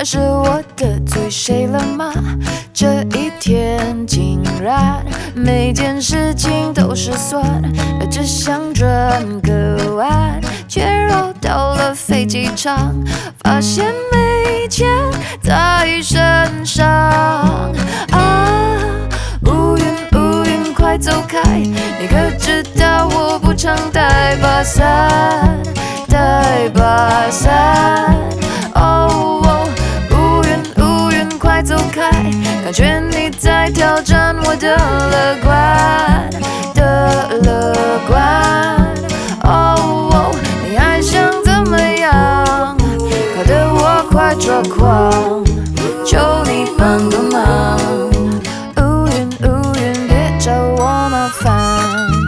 是我得罪谁了吗？这一天竟然每件事情都失算，只想转个弯，却绕到了飞机场，发现没钱在身上。啊，乌云乌云快走开，你可知道我不常带把伞，带把伞。哦，乌云快走开，感觉你在挑战我的乐观，的乐观。哦，你还想怎么样？搞得我快抓狂，求你帮个忙。乌云别找我麻烦。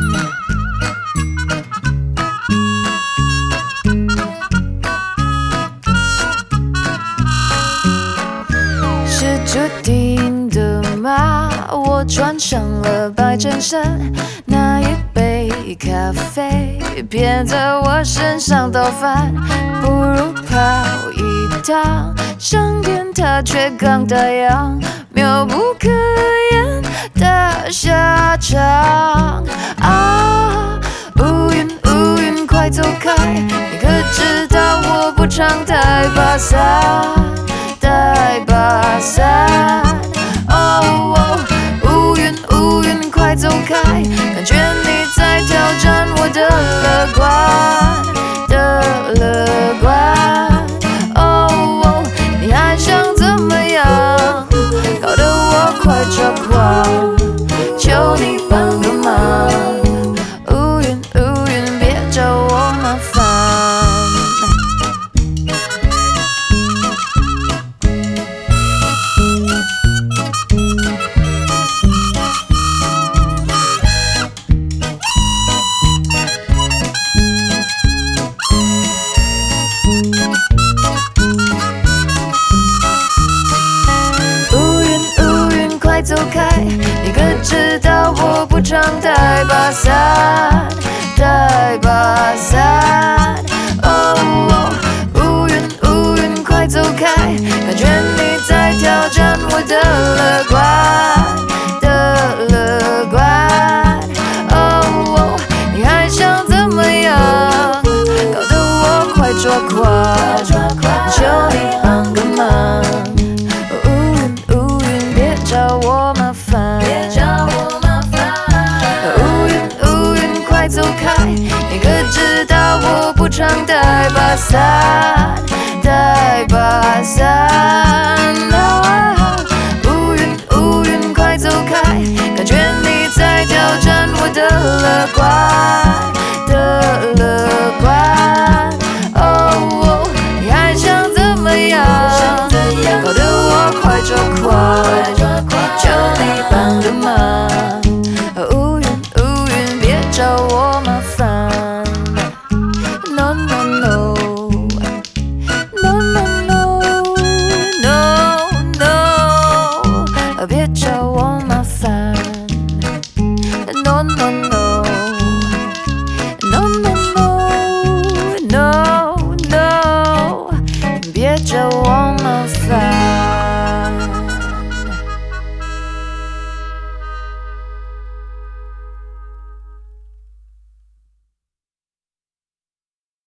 是注定的吗？我穿上了白衬衫，那一杯咖啡偏在我身上倒翻，不如跑一趟，上天它却刚打烊，妙不可言的下场。啊，乌云快走开，你可知道我不常带把伞，带把伞。哦，乌云快走开，感觉你在挑战我的乐观，的乐观。哦，你还想怎么样？搞得我快抓狂，求你帮个忙。乌云别找我麻烦。快走开，你可知道我不常带把伞，带把伞。哦，乌云快走开，感觉你在挑战我的乐观，的乐观。哦，你还想怎么样？搞得我快抓狂，求你帮个忙。找我麻烦，别找我麻烦。乌云快走开，你可知道我不常带把伞，带把伞。乌云快走开，感觉你在挑战我的乐观。